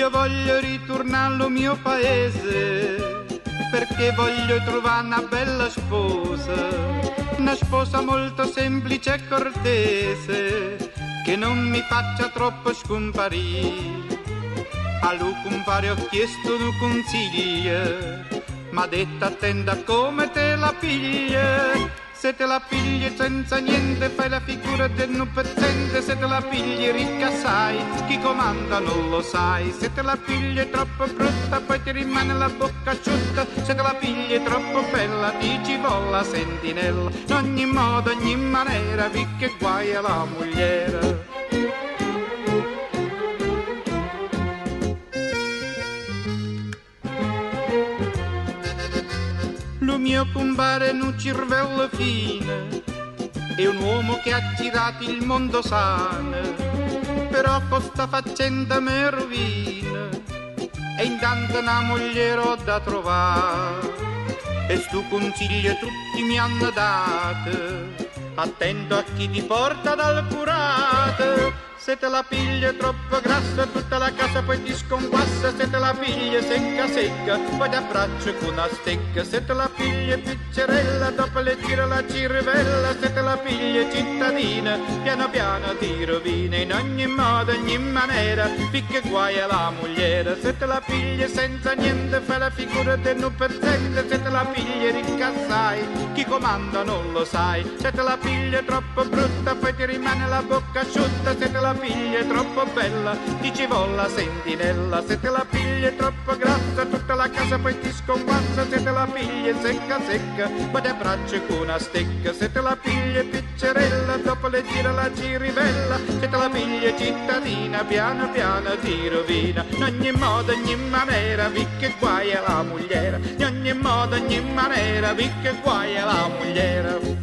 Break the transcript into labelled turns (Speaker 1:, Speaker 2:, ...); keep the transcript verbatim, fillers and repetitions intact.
Speaker 1: Io voglio ritornare al mio paese, perché voglio trovare una bella sposa, una sposa molto semplice e cortese, che non mi faccia troppo scomparire. A lui compare ho chiesto un consiglio, m'ha detto attenta come te la piglia. Se te la pigli senza niente fai la figura del non pezzente, se te la pigli ricca sai, chi comanda non lo sai. Se te la pigli troppo brutta poi ti rimane la bocca asciutta, se te la pigli troppo bella dici vola sentinella. In ogni modo, ogni maniera, vi che guai alla mogliera. Lo mio compare in un cervello fine, è un uomo che ha girato il mondo sano, però questa faccenda mi rovina, e intanto una mogliere ho da trovare. E sto consiglio tutti mi hanno dato, attento a chi ti porta dal curato. Se te la piglia troppo grassa tutta la casa poi ti sconquassa, se te la piglia secca secca poi ti abbraccio con una stecca. Se te la piglia piccerella dopo le tira la cirvella, se te la piglia cittadina piano piano ti rovina. In ogni modo, ogni maniera, picche guai alla mogliera. Se te la piglia senza niente fai la figura del non pezzente, se te la piglia ricca assai, chi comanda non lo sai. Se te la piglia troppo brutta poi ti rimane la bocca asciutta, se te la piglia è troppo bella ti ci vola sentinella. Se te la piglia è troppo grassa tutta la casa poi ti sconquassa, se te la piglia è secca secca poi ti abbraccio con una stecca. Se te la piglia è piccerella dopo le gira la cirivella, se te la piglia è cittadina piano piano ti rovina. In ogni modo, ogni maniera, vi che guai alla mogliera. In ogni modo, ogni maniera, vi che guai alla mogliera.